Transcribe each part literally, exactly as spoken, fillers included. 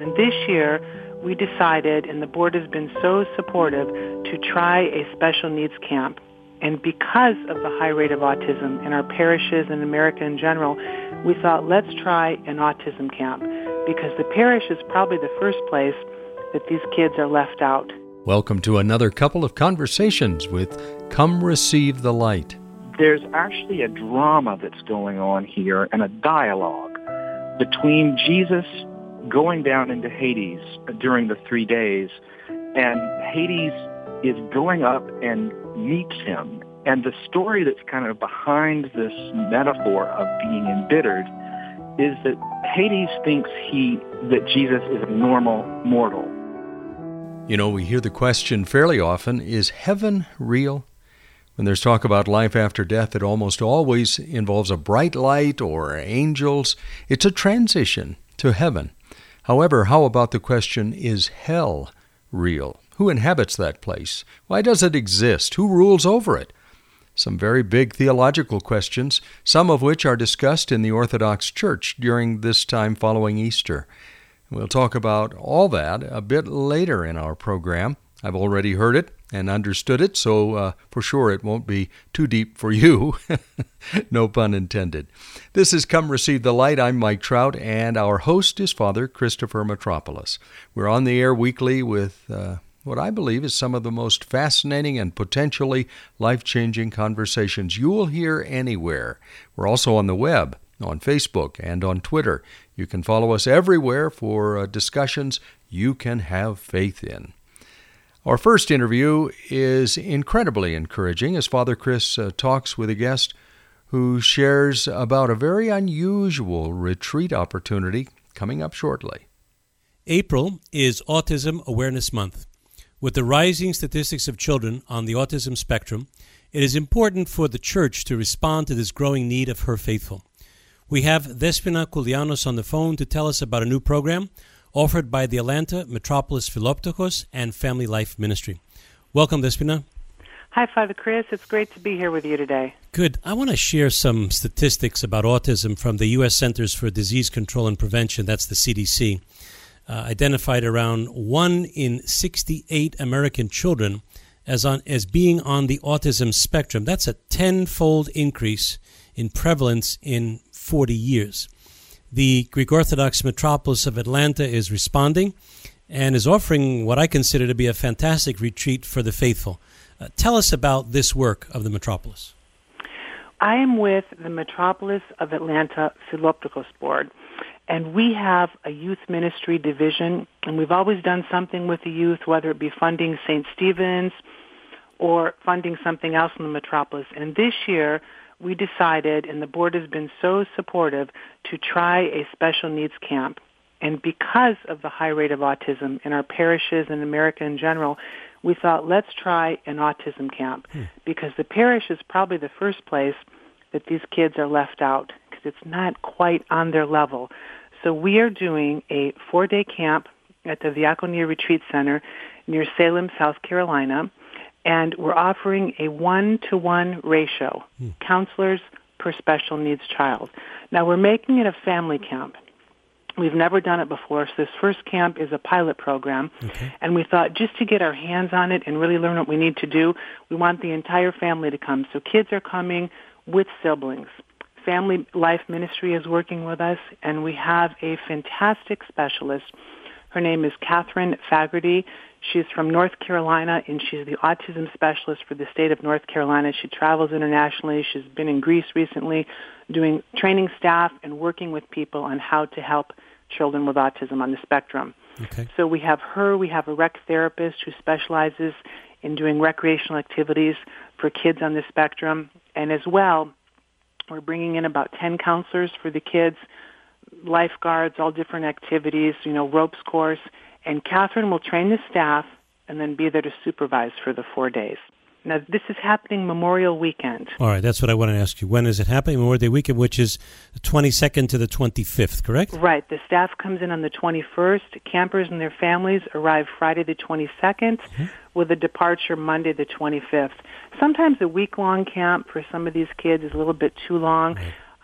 And this year, we decided, and the board has been so supportive, to try a special needs camp. And because of the high rate of autism in our parishes and America in general, we thought, let's try an autism camp, because the parish is probably the first place that these kids are left out. Welcome to another couple of conversations with Come Receive the Light. There's actually a drama that's going on here and a dialogue between Jesus going down into Hades during the three days, and Hades is going up and meets him. And the story that's kind of behind this metaphor of being embittered is that Hades thinks he that Jesus is a normal mortal. You know, we hear the question fairly often, is heaven real? When there's talk about life after death, it almost always involves a bright light or angels. It's a transition to heaven. However, how about the question, is hell real? Who inhabits that place? Why does it exist? Who rules over it? Some very big theological questions, some of which are discussed in the Orthodox Church during this time following Easter. We'll talk about all that a bit later in our program. I've already heard it and understood it, so uh, for sure it won't be too deep for you. No pun intended. This is Come Receive the Light. I'm Mike Trout, and our host is Father Christopher Metropolis. We're on the air weekly with uh, what I believe is some of the most fascinating and potentially life-changing conversations you will hear anywhere. We're also on the web, on Facebook, and on Twitter. You can follow us everywhere for uh, discussions you can have faith in. Our first interview is incredibly encouraging as Father Chris uh, talks with a guest who shares about a very unusual retreat opportunity coming up shortly. April is Autism Awareness Month. With the rising statistics of children on the autism spectrum, it is important for the Church to respond to this growing need of her faithful. We have Despina Koulianos on the phone to tell us about a new program offered by the Atlanta Metropolis Philoptochos and Family Life Ministry. Welcome, Despina. Hi, Father Chris. It's great to be here with you today. Good. I want to share some statistics about autism from the U S Centers for Disease Control and Prevention, that's the C D C. Uh, identified around one in sixty-eight American children as on as being on the autism spectrum. That's a tenfold increase in prevalence in forty years. The Greek Orthodox Metropolis of Atlanta is responding and is offering what I consider to be a fantastic retreat for the faithful. Uh, tell us about this work of the Metropolis. I am with the Metropolis of Atlanta Philoptochos Board, and we have a youth ministry division, and we've always done something with the youth, whether it be funding Saint Stephen's or funding something else in the Metropolis. And this year, we decided, and the board has been so supportive, to try a special needs camp. And because of the high rate of autism in our parishes and America in general, we thought, let's try an autism camp, hmm. because the parish is probably the first place that these kids are left out, because it's not quite on their level. So we are doing a four-day camp at the Diaconia Retreat Center near Salem, South Carolina, and we're offering a one-to-one ratio, hmm. counselors per special needs child. Now, we're making it a family camp. We've never done it before, so this first camp is a pilot program, okay. and we thought just to get our hands on it and really learn what we need to do, we want the entire family to come. So kids are coming with siblings. Family Life Ministry is working with us, and we have a fantastic specialist. Her name is Catherine Fagerty. She's from North Carolina, and she's the autism specialist for the state of North Carolina. She travels internationally. She's been in Greece recently doing training staff and working with people on how to help children with autism on the spectrum. Okay. So we have her. We have a rec therapist who specializes in doing recreational activities for kids on the spectrum. And as well, we're bringing in about ten counselors for the kids, lifeguards, all different activities, you know, ropes course. And Catherine will train the staff and then be there to supervise for the four days. Now, this is happening Memorial Weekend. All right, that's what I want to ask you. When is it happening? Memorial Day weekend, which is the twenty-second to the twenty-fifth, correct? Right. The staff comes in on the twenty-first. Campers and their families arrive Friday the twenty-second, mm-hmm. with a departure Monday the twenty-fifth. Sometimes a week-long camp for some of these kids is a little bit too long. Right.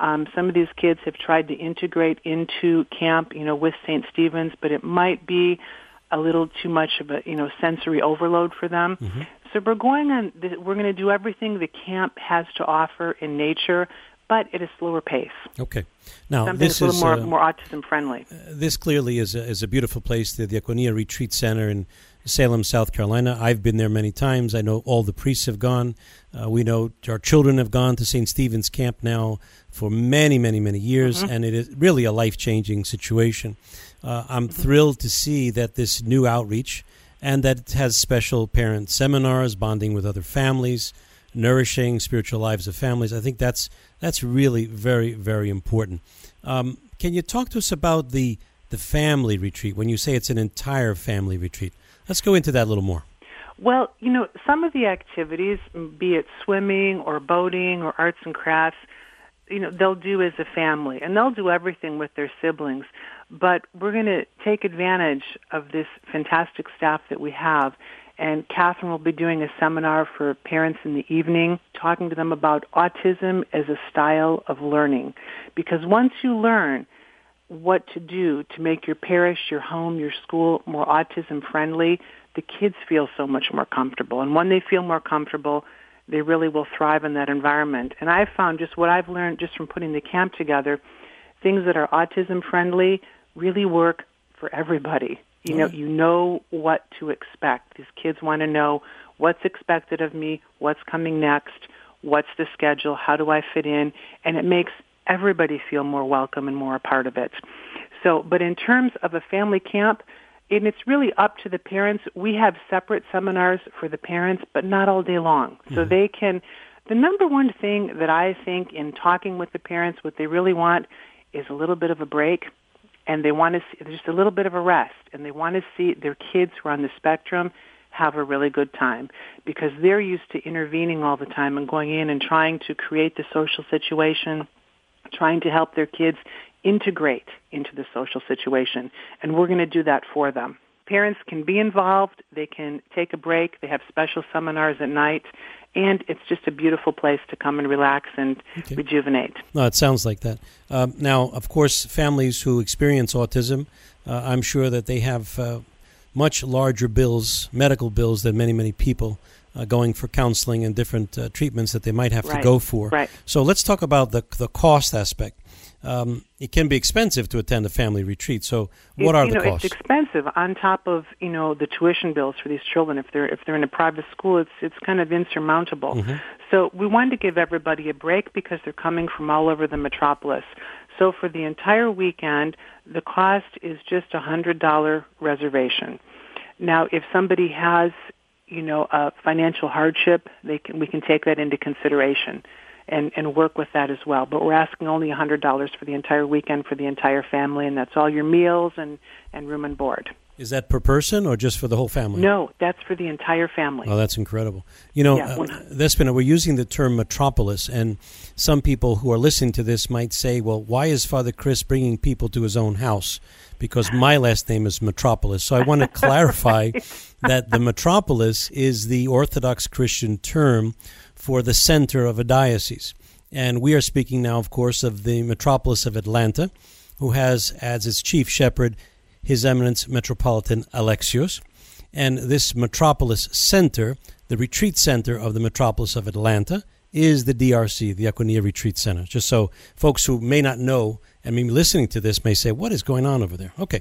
Um, some of these kids have tried to integrate into camp, you know, with Saint Stephen's, but it might be a little too much of a, you know, sensory overload for them. Mm-hmm. So we're going on, we're going to do everything the camp has to offer in nature, but at a slower pace. Okay. Now, Something this that's a little is more, uh, more autism-friendly. Uh, this clearly is a, is a beautiful place, the Diaconia Retreat Center in Salem, South Carolina. I've been there many times. I know all the priests have gone. Uh, we know our children have gone to Saint Stephen's Camp now for many, many, many years, mm-hmm. and it is really a life-changing situation. Uh, I'm mm-hmm. thrilled to see that this new outreach and that it has special parent seminars, bonding with other families, nourishing spiritual lives of families. I think that's that's really very, very important. Um, can you talk to us about the the family retreat when you say it's an entire family retreat? Let's go into that a little more. Well, you know, some of the activities, be it swimming or boating or arts and crafts, you know, they'll do as a family, and they'll do everything with their siblings. But we're going to take advantage of this fantastic staff that we have, and Catherine will be doing a seminar for parents in the evening, talking to them about autism as a style of learning. Because once you learn what to do to make your parish, your home, your school more autism-friendly, the kids feel so much more comfortable. And when they feel more comfortable, they really will thrive in that environment. And I've found just what I've learned just from putting the camp together, things that are autism-friendly really work for everybody. You know, you know what to expect. These kids want to know what's expected of me, what's coming next, what's the schedule, how do I fit in, and it makes everybody feel more welcome and more a part of it. So, but in terms of a family camp, and it's really up to the parents. We have separate seminars for the parents, but not all day long. So mm-hmm. they can, the number one thing that I think in talking with the parents, what they really want is a little bit of a break, and they want to see just a little bit of a rest, and they want to see their kids who are on the spectrum have a really good time, because they're used to intervening all the time and going in and trying to create the social situation, trying to help their kids integrate into the social situation, and we're going to do that for them. Parents can be involved. They can take a break. They have special seminars at night, and it's just a beautiful place to come and relax and okay. rejuvenate. No, it sounds like that. Um, now, of course, families who experience autism, uh, I'm sure that they have uh, much larger bills, medical bills, than many, many people uh, going for counseling and different uh, treatments that they might have right. to go for. Right. So let's talk about the the cost aspect. Um, it can be expensive to attend a family retreat. So, what it, are you the know, costs? It's expensive on top of you know the tuition bills for these children. If they're if they're in a private school, it's it's kind of insurmountable. Mm-hmm. So we wanted to give everybody a break because they're coming from all over the metropolis. So for the entire weekend, the cost is just a hundred dollar reservation. Now, if somebody has you know a financial hardship, they can we can take that into consideration. And, and work with that as well. But we're asking only one hundred dollars for the entire weekend for the entire family, and that's all your meals and, and room and board. Is that per person or just for the whole family? No, that's for the entire family. Oh, that's incredible. You know, yeah, uh, Despina, we're using the term metropolis, and some people who are listening to this might say, well, why is Father Chris bringing people to his own house? Because my last name is Metropolis. So I want to clarify that the metropolis is the Orthodox Christian term for the center of a diocese. And we are speaking now, of course, of the metropolis of Atlanta, who has as its chief shepherd His Eminence Metropolitan Alexios. And this metropolis center, the retreat center of the metropolis of Atlanta, is the D R C, the Diaconia Retreat Center. Just so folks who may not know and maybe listening to this may say, what is going on over there? Okay.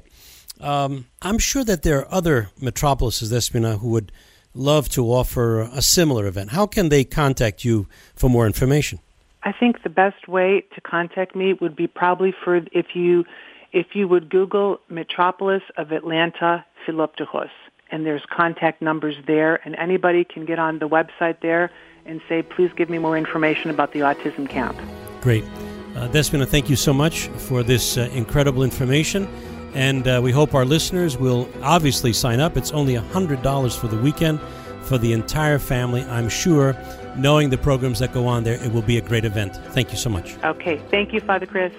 Um, I'm sure that there are other metropolises, Despina, who would love to offer a similar event. How can they contact you for more information? I think the best way to contact me would be probably for if you if you would Google Metropolis of Atlanta Philoptochos, and there's contact numbers there, and anybody can get on the website there and say, please give me more information about the autism camp. Great. Uh, Despina, thank you so much for this uh, incredible information. And uh, we hope our listeners will obviously sign up. It's only one hundred dollars for the weekend for the entire family. I'm sure, knowing the programs that go on there, it will be a great event. Thank you so much. Okay. Thank you, Father Chris.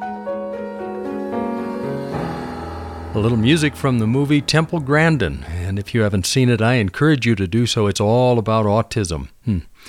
A little music from the movie Temple Grandin. And if you haven't seen it, I encourage you to do so. It's all about autism. Hmm.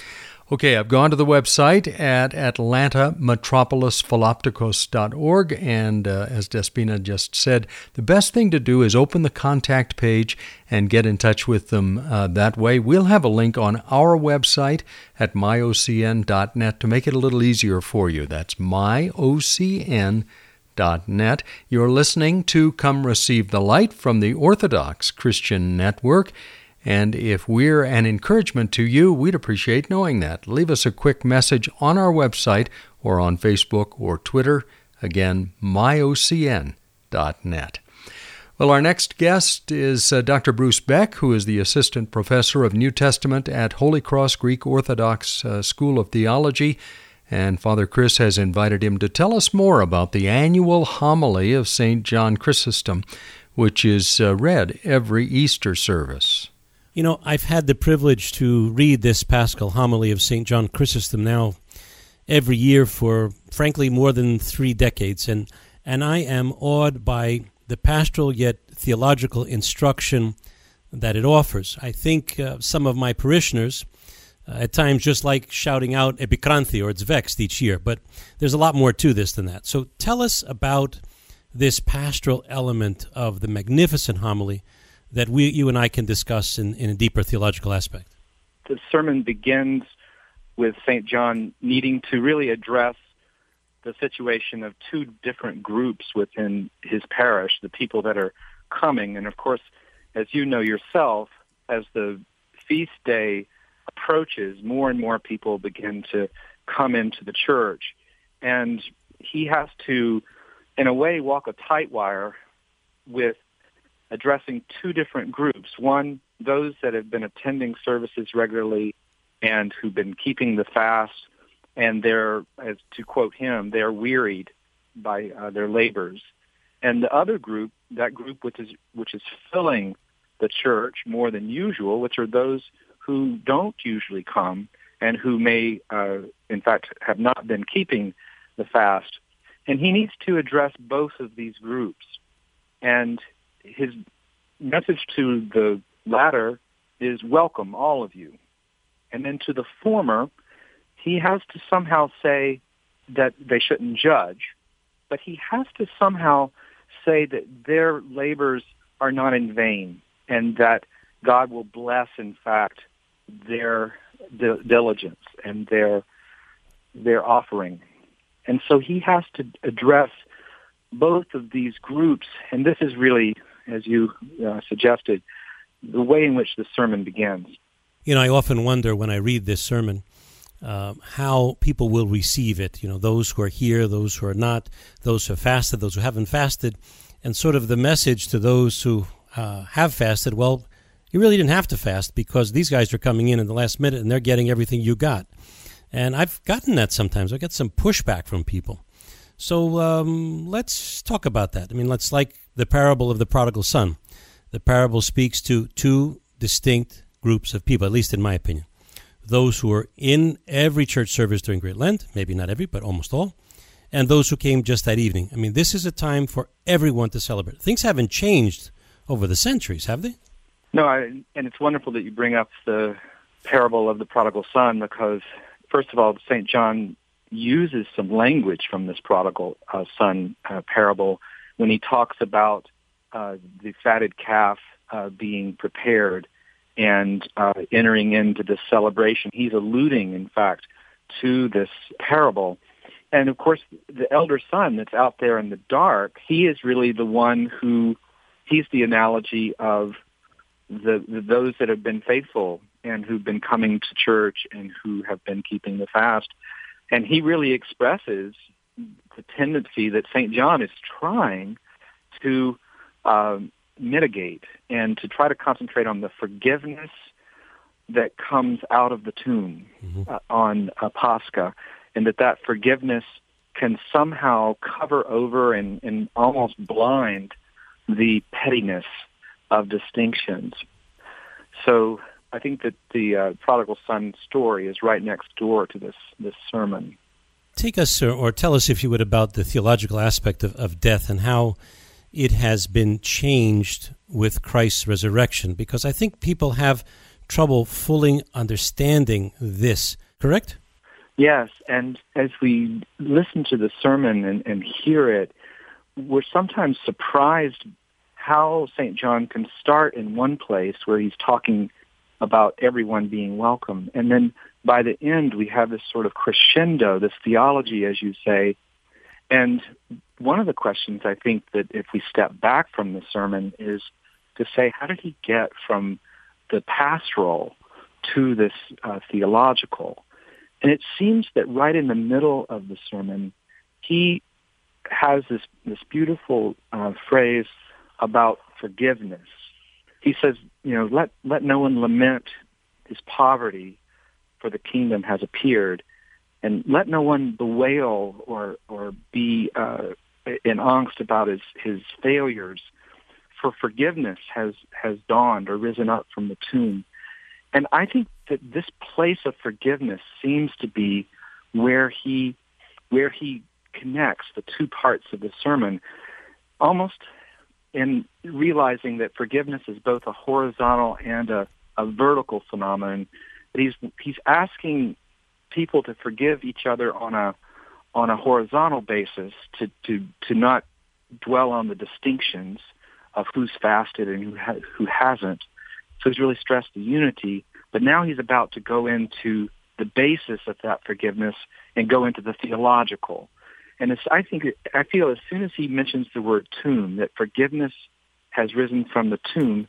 Okay, I've gone to the website at atlanta metropolis philopticos dot org, and uh, as Despina just said, the best thing to do is open the contact page and get in touch with them uh, that way. We'll have a link on our website at my o c n dot net to make it a little easier for you. That's my o c n dot net. You're listening to Come Receive the Light from the Orthodox Christian Network. And if we're an encouragement to you, we'd appreciate knowing that. Leave us a quick message on our website or on Facebook or Twitter. Again, my o c n dot net. Well, our next guest is uh, Doctor Bruce Beck, who is the Assistant Professor of New Testament at Holy Cross Greek Orthodox uh, School of Theology. And Father Chris has invited him to tell us more about the annual homily of Saint John Chrysostom, which is uh, read every Easter service. You know, I've had the privilege to read this Paschal homily of Saint John Chrysostom now every year for, frankly, more than three decades, and and I am awed by the pastoral yet theological instruction that it offers. I think uh, some of my parishioners uh, at times just like shouting out Epikranthi or it's vexed each year, but there's a lot more to this than that. So tell us about this pastoral element of the magnificent homily that we, you and I can discuss in, in a deeper theological aspect. The sermon begins with Saint John needing to really address the situation of two different groups within his parish, the people that are coming. And of course, as you know yourself, as the feast day approaches, more and more people begin to come into the church. And he has to, in a way, walk a tight wire with addressing two different groups. One, those that have been attending services regularly and who've been keeping the fast, and they're, as to quote him, they're wearied by uh, their labors. And the other group, that group which is which is filling the church more than usual, which are those who don't usually come and who may, uh, in fact, have not been keeping the fast. And he needs to address both of these groups. And his message to the latter is welcome, all of you. And then to the former, he has to somehow say that they shouldn't judge, but he has to somehow say that their labors are not in vain and that God will bless, in fact, their diligence and their their offering. And so he has to address both of these groups, and this is really, as you uh, suggested, the way in which the sermon begins. You know, I often wonder when I read this sermon uh, how people will receive it. You know, those who are here, those who are not, those who have fasted, those who haven't fasted, and sort of the message to those who uh, have fasted, well, you really didn't have to fast because these guys are coming in in the last minute and they're getting everything you got. And I've gotten that sometimes. I get some pushback from people. So um, let's talk about that. I mean, let's like the parable of the prodigal son. The parable speaks to two distinct groups of people, at least in my opinion. Those who are in every church service during Great Lent, maybe not every, but almost all, and those who came just that evening. I mean, this is a time for everyone to celebrate. Things haven't changed over the centuries, have they? No, I, and it's wonderful that you bring up the parable of the prodigal son because, first of all, Saint John uses some language from this prodigal uh, son uh, parable when he talks about uh, the fatted calf uh, being prepared and uh, entering into this celebration. He's alluding, in fact, to this parable. And, of course, the elder son that's out there in the dark, he is really the one who, he's the analogy of the, the those that have been faithful and who've been coming to church and who have been keeping the fast. And he really expresses the tendency that Saint John is trying to um, mitigate and to try to concentrate on the forgiveness that comes out of the tomb mm-hmm. uh, on uh, Pascha, and that that forgiveness can somehow cover over and, and almost blind the pettiness of distinctions. So I think that the uh, prodigal son story is right next door to this, this sermon. Take us, or, or tell us, if you would, about the theological aspect of, of death and how it has been changed with Christ's resurrection, because I think people have trouble fully understanding this. correct? Yes, and as we listen to the sermon and, and hear it, we're sometimes surprised how Saint John can start in one place where he's talking about everyone being welcome, and then by the end we have this sort of crescendo, this theology, as you say. And one of the questions I think that if we step back from the sermon is to say, how did he get from the pastoral to this uh, theological? And it seems that right in the middle of the sermon, he has this, this beautiful uh, phrase about forgiveness. He says, you know, let, let no one lament his poverty, for the kingdom has appeared. And let no one bewail or, or be uh, in angst about his, his failures, for forgiveness has, has dawned or risen up from the tomb. And I think that this place of forgiveness seems to be where he where he connects the two parts of the sermon, almost in realizing that forgiveness is both a horizontal and a, a vertical phenomenon. That he's he's asking people to forgive each other on a on a horizontal basis, to to to not dwell on the distinctions of who's fasted and who ha- who hasn't. So he's really stressed the unity, but now he's about to go into the basis of that forgiveness and go into the theological. And it's, I think, I feel as soon as he mentions the word tomb, that forgiveness has risen from the tomb,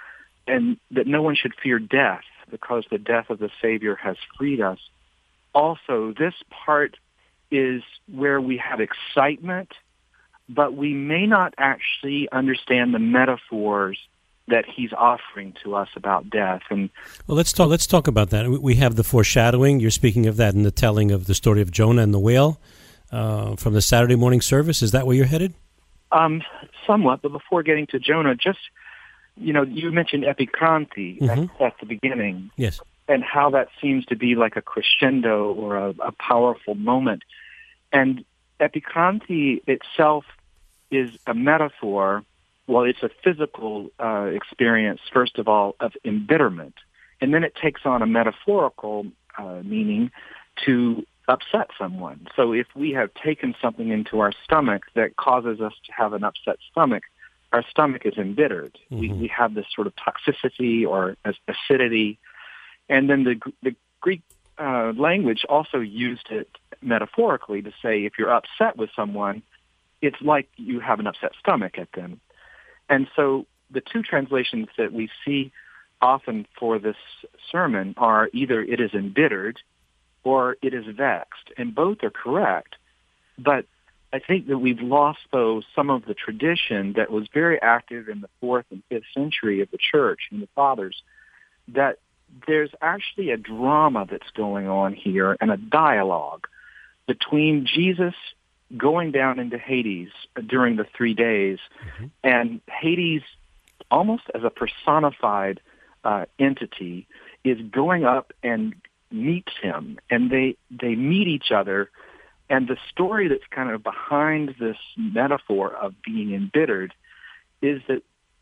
and that no one should fear death because the death of the Savior has freed us. Also, this part is where we have excitement, but we may not actually understand the metaphors that he's offering to us about death. And well, let's talk. Let's talk about that. We have the foreshadowing. You're speaking of that in the telling of the story of Jonah and the whale uh, from the Saturday morning service. Is that where you're headed? Um, somewhat. But before getting to Jonah, just you know, you mentioned epikranti mm-hmm. at, at the beginning. Yes. And how that seems to be like a crescendo or a, a powerful moment. And epikranti itself is a metaphor. Well, it's a physical uh, experience, first of all, of embitterment. And then it takes on a metaphorical uh, meaning to upset someone. So if we have taken something into our stomach that causes us to have an upset stomach, our stomach is embittered. Mm-hmm. We, we have this sort of toxicity or acidity. And then the, the Greek uh, language also used it metaphorically to say if you're upset with someone, it's like you have an upset stomach at them. And so the two translations that we see often for this sermon are either it is embittered or it is vexed, and both are correct. But I think that we've lost, though, some of the tradition that was very active in the fourth and fifth century of the church and the fathers, that there's actually a drama that's going on here and a dialogue between Jesus going down into Hades during the three days, mm-hmm. and Hades, almost as a personified uh, entity, is going up and meets him, and they they meet each other. And the story that's kind of behind this metaphor of being embittered is that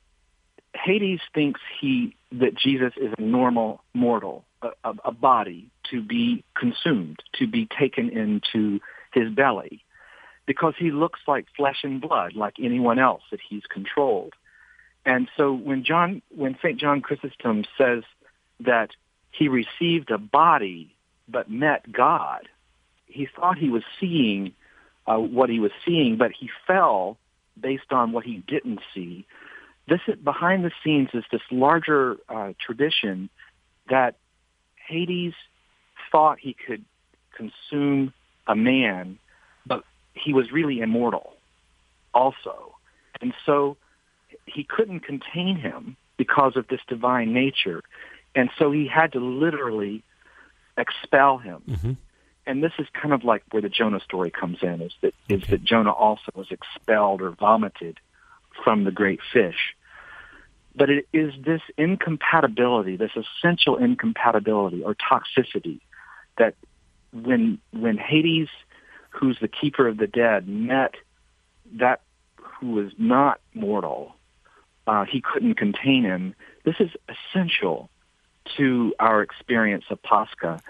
Hades thinks he that Jesus is a normal mortal, a, a, a body to be consumed, to be taken into his belly, because he looks like flesh and blood, like anyone else that he's controlled. And so when John, when Saint John Chrysostom says that he received a body but met God, he thought he was seeing uh, what he was seeing, but he fell based on what he didn't see. This is, behind the scenes is this larger uh, tradition that Hades thought he could consume a man, but he was really immortal also. And so he couldn't contain him because of this divine nature. And so he had to literally expel him. Mm-hmm. And this is kind of like where the Jonah story comes in, is that, okay. is that Jonah also was expelled or vomited from the great fish. But it is this incompatibility, this essential incompatibility or toxicity, that when when Hades, who's the keeper of the dead, met that who was not mortal, uh, he couldn't contain him. This is essential to our experience of Pascha.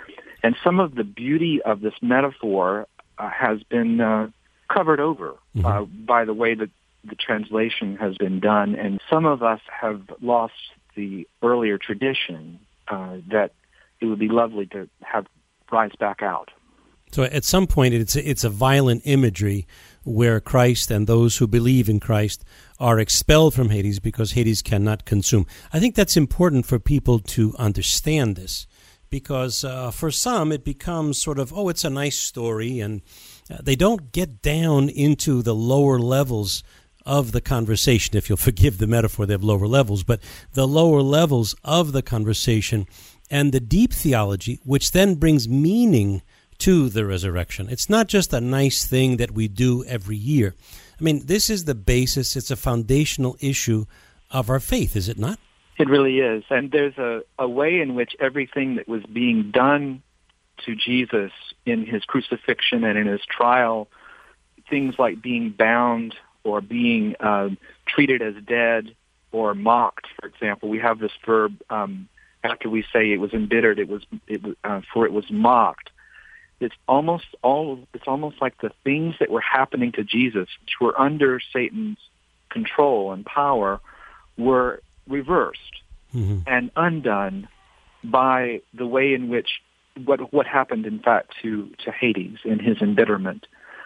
And some of the beauty of this metaphor uh, has been uh, covered over mm-hmm. uh, by the way that the translation has been done. And some of us have lost the earlier tradition uh, that it would be lovely to have rise back out. So at some point, it's a, it's a violent imagery where Christ and those who believe in Christ are expelled from Hades because Hades cannot consume. I think that's important for people to understand this, because uh, for some it becomes sort of, oh, it's a nice story, and uh, they don't get down into the lower levels of the conversation. If you'll forgive the metaphor, they have lower levels, but the lower levels of the conversation and the deep theology, which then brings meaning to the resurrection. It's not just a nice thing that we do every year. I mean, this is the basis, it's a foundational issue of our faith, is it not? It really is. And there's a, a way in which everything that was being done to Jesus in his crucifixion and in his trial, things like being bound or being uh, treated as dead or mocked, for example. We have this verb, um, after we say it was embittered, it was, it, uh, for it was mocked. It's almost all. It's almost like the things that were happening to Jesus, which were under Satan's control and power, were reversed mm-hmm. and undone by the way in which what what happened, in fact, to, to Hades in his embitterment.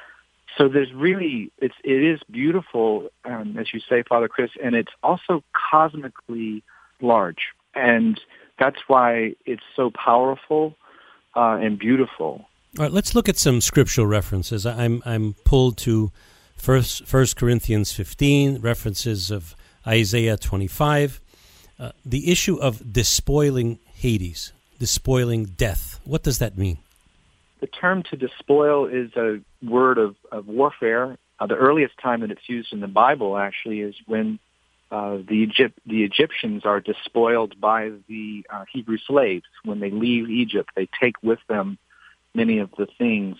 So there's really it's it is beautiful, um, as you say, Father Chris, and it's also cosmically large, and that's why it's so powerful uh, and beautiful. All right, let's look at some scriptural references. I'm I'm pulled to First First Corinthians fifteen, references of Isaiah twenty-five, uh, the issue of despoiling Hades, despoiling death. What does that mean? The term to despoil is a word of, of warfare. Uh, the earliest time that it's used in the Bible actually is when uh, the Egypt the Egyptians are despoiled by the uh, Hebrew slaves. When they leave Egypt, they take with them many of the things.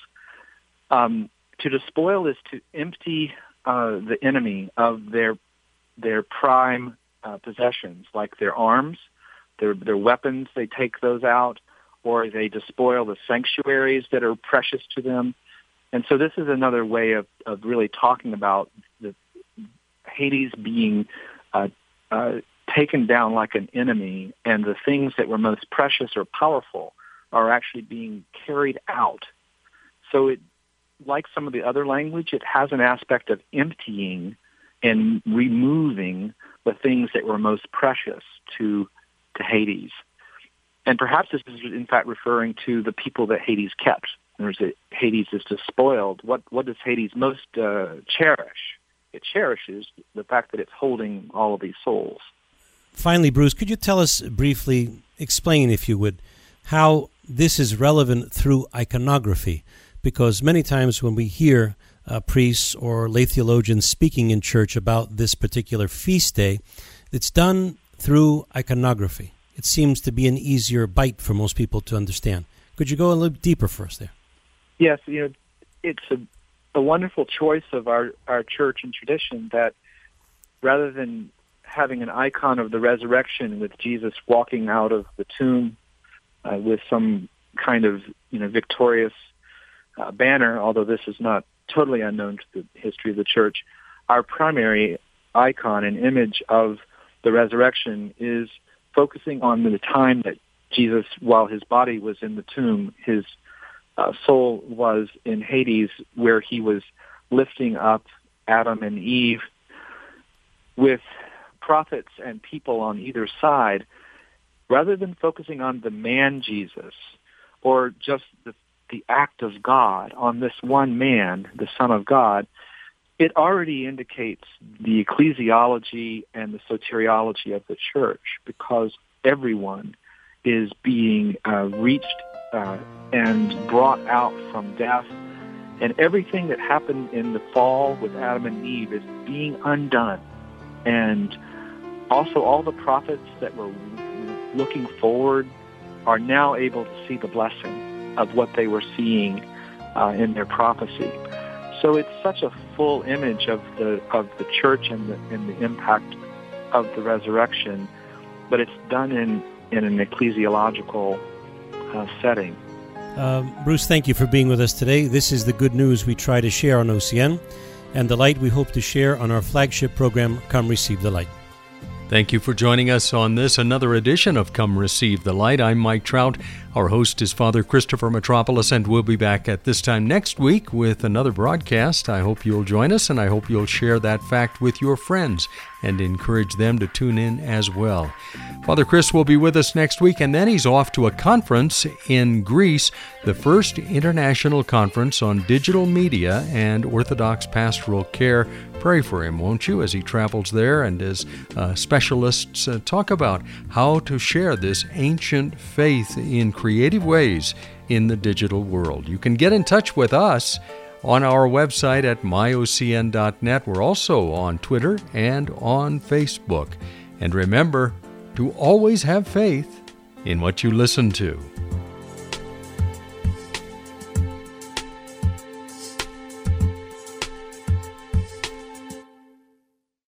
Um, to despoil is to empty uh, the enemy of their their prime uh, possessions, like their arms, their their weapons. They take those out, or they despoil the sanctuaries that are precious to them. And so this is another way of, of really talking about the Hades being uh, uh, taken down like an enemy, and the things that were most precious or powerful are actually being carried out. So it, like some of the other language, it has an aspect of emptying and removing the things that were most precious to to Hades. And perhaps this is, in fact, referring to the people that Hades kept. There's a, Hades is despoiled. What what does Hades most uh, cherish? It cherishes the fact that it's holding all of these souls. Finally, Bruce, could you tell us briefly, explain, if you would, how this is relevant through iconography? Because many times when we hear uh, priests or lay theologians speaking in church about this particular feast day, it's done through iconography. It seems to be an easier bite for most people to understand. Could you go a little deeper for us there? Yes, you know, it's a, a wonderful choice of our, our church and tradition that rather than having an icon of the resurrection with Jesus walking out of the tomb uh, with some kind of, you know, victorious uh, banner, although this is not totally unknown to the history of the church, our primary icon and image of the resurrection is focusing on the time that Jesus, while his body was in the tomb, his uh, soul was in Hades, where he was lifting up Adam and Eve with prophets and people on either side. Rather than focusing on the man Jesus or just the, the act of God, on this one man, the Son of God, it already indicates the ecclesiology and the soteriology of the church, because everyone is being uh, reached uh, and brought out from death. And everything that happened in the fall with Adam and Eve is being undone. And also all the prophets that were looking forward are now able to see the blessing of what they were seeing uh, in their prophecy. So it's such a full image of the of the church and the, and the impact of the resurrection, but it's done in, in an ecclesiological uh, setting. Uh, Bruce, thank you for being with us today. This is the good news we try to share on O C N, and the light we hope to share on our flagship program, Come Receive the Light. Thank you for joining us on this, another edition of Come Receive the Light. I'm Mike Trout. Our host is Father Christopher Metropolis, and we'll be back at this time next week with another broadcast. I hope you'll join us, and I hope you'll share that fact with your friends and encourage them to tune in as well. Father Chris will be with us next week, and then he's off to a conference in Greece, the first international conference on digital media and Orthodox pastoral care. Pray for him, won't you, as he travels there and as uh, specialists uh, talk about how to share this ancient faith in creative ways in the digital world. You can get in touch with us on our website at my o c n dot net. We're also on Twitter and on Facebook. And remember to always have faith in what you listen to.